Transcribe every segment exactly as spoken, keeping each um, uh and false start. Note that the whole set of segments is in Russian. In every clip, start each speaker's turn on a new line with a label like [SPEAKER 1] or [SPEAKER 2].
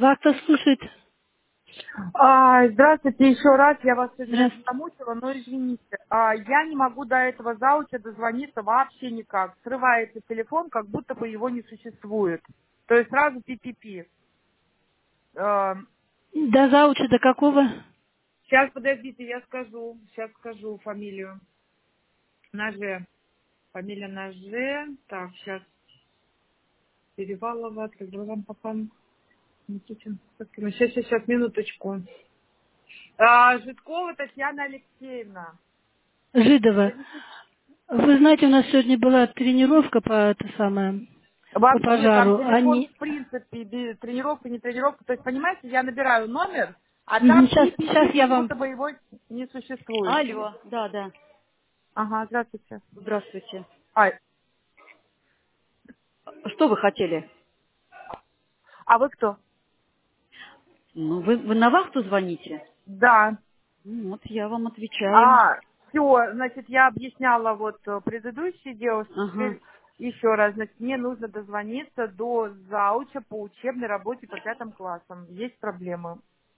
[SPEAKER 1] Вас кто слушает?
[SPEAKER 2] А, здравствуйте еще раз, я вас сегодня
[SPEAKER 1] Здравствуйте.
[SPEAKER 2] замучила, но извините. А, я не могу до этого зауча дозвониться вообще никак. Срывается телефон, как будто бы его не существует. То есть сразу пи-пи-пи. А,
[SPEAKER 1] До зауча до какого?
[SPEAKER 2] сейчас, подождите, я скажу. Сейчас скажу фамилию. На Ж. Фамилия на Ж. Так, сейчас. Перевалова, Треграм, Папан. Никитин. Сейчас, сейчас, сейчас, минуточку. А, Житкова Татьяна Алексеевна.
[SPEAKER 1] Жидова. Вы знаете, у нас сегодня была тренировка по это самое, по
[SPEAKER 2] Вообще там
[SPEAKER 1] пожару.
[SPEAKER 2] телефон
[SPEAKER 1] Они...
[SPEAKER 2] в принципе, без тренировка, не тренировка. То есть, понимаете, я набираю номер, а там
[SPEAKER 1] Сейчас,
[SPEAKER 2] пи-пи-пи,
[SPEAKER 1] сейчас я
[SPEAKER 2] как
[SPEAKER 1] вам...
[SPEAKER 2] будто бы его не существует.
[SPEAKER 3] Алло, да, да.
[SPEAKER 2] Ага, здравствуйте.
[SPEAKER 3] Здравствуйте.
[SPEAKER 2] А,
[SPEAKER 3] Что вы хотели?
[SPEAKER 2] а вы кто?
[SPEAKER 3] Ну, вы, вы на вахту звоните?
[SPEAKER 2] Да.
[SPEAKER 3] Ну, вот я вам отвечаю.
[SPEAKER 2] А, все, значит, я объясняла вот э, предыдущей девушке,
[SPEAKER 3] Ага.
[SPEAKER 2] теперь еще раз, значит, мне нужно дозвониться до зауча по учебной работе по пятым классам. Есть проблемы.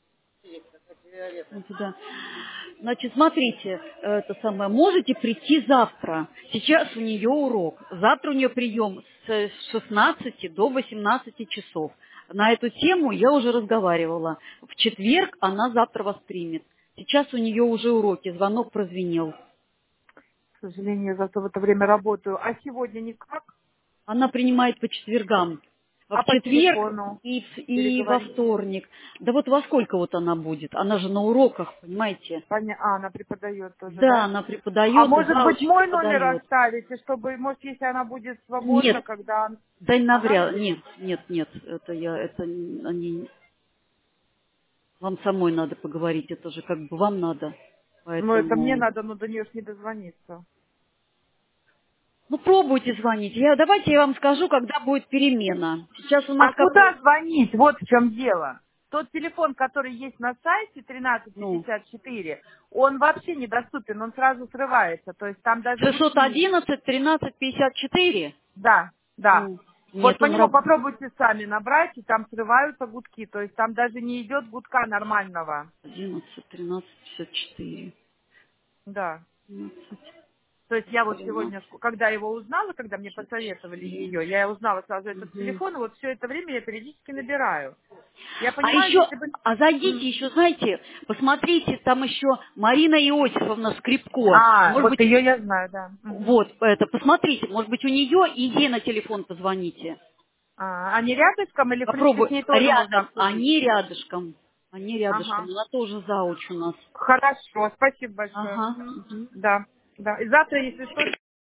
[SPEAKER 3] Вот сюда. Значит, смотрите, это самое, можете прийти завтра. Сейчас у нее урок. Завтра у нее прием с шестнадцати до восемнадцати часов. На эту тему я уже разговаривала. В четверг она завтра вас примет. Сейчас у нее уже уроки, звонок прозвенел.
[SPEAKER 2] К сожалению, я зато в это время работаю. А сегодня никак?
[SPEAKER 3] Она принимает по четвергам. В
[SPEAKER 2] А по
[SPEAKER 3] четверг
[SPEAKER 2] телефону
[SPEAKER 3] и, в- и во
[SPEAKER 2] переговорить?
[SPEAKER 3] вторник. Да вот во сколько вот она будет? Она же на уроках, понимаете?
[SPEAKER 2] Поня- А, она преподает тоже,
[SPEAKER 3] Да,
[SPEAKER 2] да?
[SPEAKER 3] она
[SPEAKER 2] А
[SPEAKER 3] преподает и
[SPEAKER 2] может быть
[SPEAKER 3] зауч
[SPEAKER 2] мой номер
[SPEAKER 3] преподает.
[SPEAKER 2] оставите, чтобы, может, если она будет свободна,
[SPEAKER 3] Нет,
[SPEAKER 2] когда
[SPEAKER 3] да
[SPEAKER 2] она
[SPEAKER 3] навряд,
[SPEAKER 2] будет?
[SPEAKER 3] нет, нет, нет, это я, это н- они, вам самой надо поговорить, это же как бы вам надо,
[SPEAKER 2] Ну, это мне
[SPEAKER 3] поэтому,
[SPEAKER 2] надо, но до нее ж не дозвониться.
[SPEAKER 3] ну пробуйте звонить, я, давайте я вам скажу, когда будет перемена. Сейчас у нас
[SPEAKER 2] А
[SPEAKER 3] какой,
[SPEAKER 2] куда звонить? Вот в чем дело. Тот телефон, который есть на сайте тринадцать
[SPEAKER 3] ну,
[SPEAKER 2] пятьдесят четыре, он вообще недоступен, он сразу срывается. То есть там даже
[SPEAKER 3] шестьсот
[SPEAKER 2] ручные.
[SPEAKER 3] одиннадцать тринадцать пятьдесят четыре.
[SPEAKER 2] Да, да.
[SPEAKER 3] Ну,
[SPEAKER 2] Вот
[SPEAKER 3] нет,
[SPEAKER 2] по
[SPEAKER 3] он
[SPEAKER 2] нему
[SPEAKER 3] раб...
[SPEAKER 2] попробуйте сами набрать, и там срываются гудки. То есть там даже не идет гудка нормального.
[SPEAKER 3] одиннадцать тринадцать пятьдесят четыре.
[SPEAKER 2] Да.
[SPEAKER 3] одиннадцать
[SPEAKER 2] То есть я вот сегодня,
[SPEAKER 3] тринадцать
[SPEAKER 2] когда его узнала, когда мне
[SPEAKER 3] пятьдесят
[SPEAKER 2] посоветовали
[SPEAKER 3] четыре.
[SPEAKER 2] ее, я узнала сразу этот
[SPEAKER 3] Мгм.
[SPEAKER 2] телефон, и вот все это время я периодически набираю. Я
[SPEAKER 3] А
[SPEAKER 2] понимаю,
[SPEAKER 3] еще,
[SPEAKER 2] если бы...
[SPEAKER 3] а зайдите
[SPEAKER 2] М.
[SPEAKER 3] еще, знаете, посмотрите, там еще Марина Иосифовна Скрипко.
[SPEAKER 2] А,
[SPEAKER 3] Может
[SPEAKER 2] вот
[SPEAKER 3] быть,
[SPEAKER 2] ее я знаю, да. Мгм.
[SPEAKER 3] вот, это, посмотрите, может быть, у нее и ей на телефон позвоните.
[SPEAKER 2] А, они рядышком или, в принципе,
[SPEAKER 3] Попробуй.
[SPEAKER 2] с ней тоже можно
[SPEAKER 3] Рядом,
[SPEAKER 2] обсудить?
[SPEAKER 3] они рядышком. Они рядышком.
[SPEAKER 2] Ага.
[SPEAKER 3] Она тоже зауч у нас.
[SPEAKER 2] Хорошо, спасибо большое.
[SPEAKER 3] Ага.
[SPEAKER 2] Мгм.
[SPEAKER 3] Мгм.
[SPEAKER 2] Да, да. И завтра, если что,